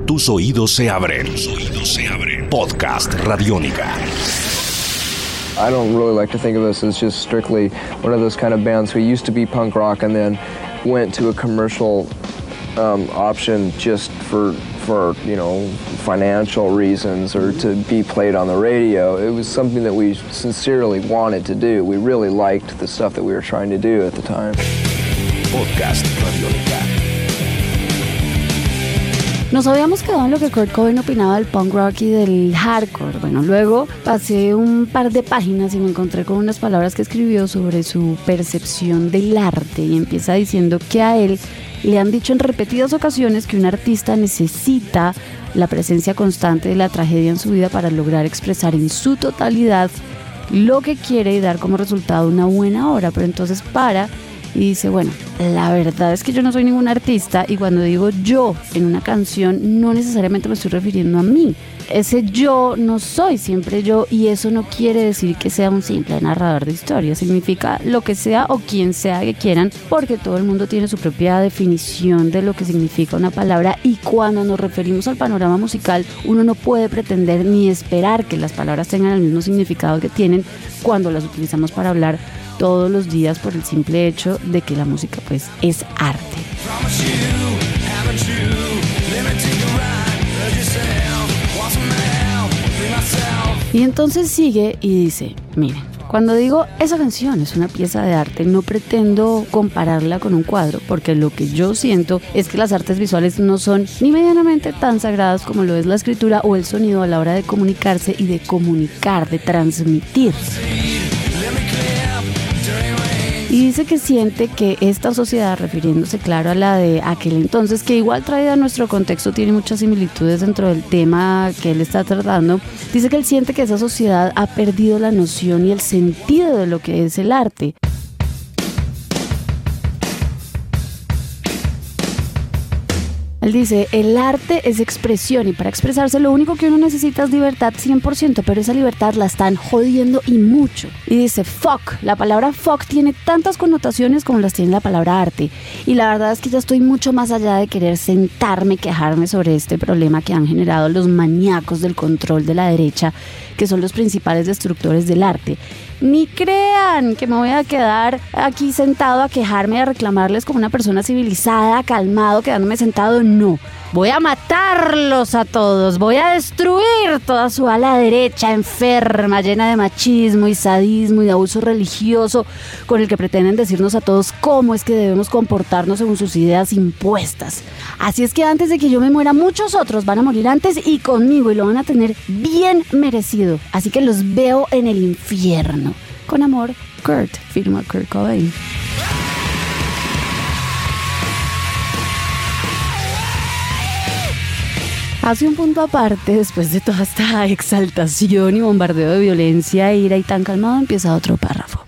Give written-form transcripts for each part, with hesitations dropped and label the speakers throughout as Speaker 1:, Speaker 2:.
Speaker 1: Tus oídos se abren. Podcast Radiónica.
Speaker 2: I don't really like to think of us as just strictly one of those kind of bands who used to be punk rock and then went to a commercial option just for financial reasons or to be played on the radio. It was something that we sincerely wanted to do. We really liked the stuff that we were trying to do at the time.
Speaker 1: Podcast Radiónica.
Speaker 3: Nos habíamos quedado en lo que Kurt Cobain opinaba del punk rock y del hardcore. Bueno, luego pasé un par de páginas y me encontré con unas palabras que escribió sobre su percepción del arte y empieza diciendo que a él le han dicho en repetidas ocasiones que un artista necesita la presencia constante de la tragedia en su vida para lograr expresar en su totalidad lo que quiere y dar como resultado una buena obra. Pero entonces para y dice, bueno, la verdad es que yo no soy ningún artista y cuando digo yo en una canción no necesariamente me estoy refiriendo a mí. Ese yo no soy siempre yo y eso no quiere decir que sea un simple narrador de historias. Significa lo que sea o quien sea que quieran, porque todo el mundo tiene su propia definición de lo que significa una palabra y cuando nos referimos al panorama musical uno no puede pretender ni esperar que las palabras tengan el mismo significado que tienen cuando las utilizamos para hablar todos los días por el simple hecho de que la música pues es arte. Y entonces sigue y dice, miren, cuando digo esa canción es una pieza de arte, no pretendo compararla con un cuadro, porque lo que yo siento es que las artes visuales no son ni medianamente tan sagradas como lo es la escritura o el sonido a la hora de comunicarse y de comunicar, de transmitir. Y dice que siente que esta sociedad, refiriéndose claro a la de aquel entonces, que igual traída a nuestro contexto tiene muchas similitudes dentro del tema que él está tratando, dice que él siente que esa sociedad ha perdido la noción y el sentido de lo que es el arte. Él dice, el arte es expresión y para expresarse lo único que uno necesita es libertad 100%, pero esa libertad la están jodiendo y mucho. Y dice, fuck, la palabra fuck tiene tantas connotaciones como las tiene la palabra arte. Y la verdad es que ya estoy mucho más allá de querer sentarme, quejarme sobre este problema que han generado los maníacos del control de la derecha, que son los principales destructores del arte. Ni crean que me voy a quedar aquí sentado a quejarme y a reclamarles como una persona civilizada, calmado, quedándome sentado. No, voy a matarlos a todos, voy a destruir toda su ala derecha enferma, llena de machismo y sadismo y de abuso religioso, con el que pretenden decirnos a todos cómo es que debemos comportarnos según sus ideas impuestas. Así es que antes de que yo me muera, muchos otros van a morir antes y conmigo y lo van a tener bien merecido. Así que los veo en el infierno. Con amor, Kurt, firma Kurt Cobain. Hace un punto aparte, después de toda esta exaltación y bombardeo de violencia, ira y tan calmado, empieza otro párrafo.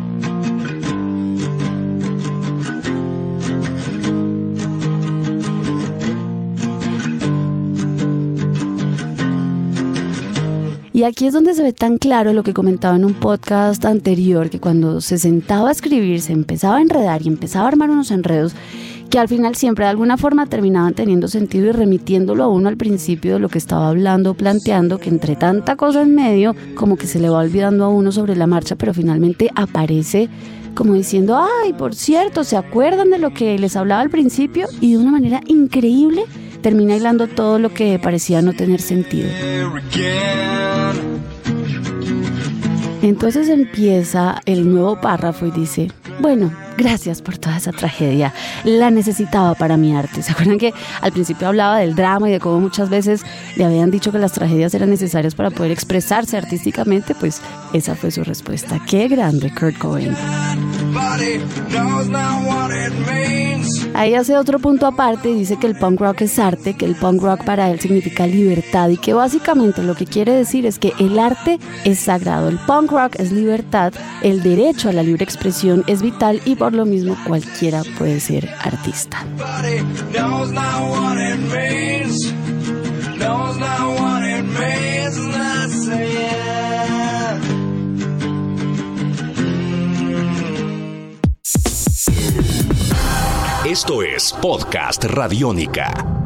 Speaker 3: Y aquí es donde se ve tan claro lo que comentaba en un podcast anterior, que cuando se sentaba a escribir se empezaba a enredar y empezaba a armar unos enredos que al final siempre de alguna forma terminaban teniendo sentido y remitiéndolo a uno al principio de lo que estaba hablando o planteando, que entre tanta cosa en medio como que se le va olvidando a uno sobre la marcha, pero finalmente aparece como diciendo, ay, por cierto, ¿se acuerdan de lo que les hablaba al principio? Y de una manera increíble termina hilando todo lo que parecía no tener sentido. Entonces empieza el nuevo párrafo y dice, bueno, gracias por toda esa tragedia, la necesitaba para mi arte. ¿Se acuerdan que al principio hablaba del drama y de cómo muchas veces le habían dicho que las tragedias eran necesarias para poder expresarse artísticamente? Pues esa fue su respuesta. ¡Qué grande, Kurt Cobain! Ahí hace otro punto aparte y dice que el punk rock es arte, que el punk rock para él significa libertad y que básicamente lo que quiere decir es que el arte es sagrado, el punk rock es libertad, el derecho a la libre expresión es vital y por lo mismo cualquiera puede ser artista.
Speaker 1: Esto es Podcast Radiónica.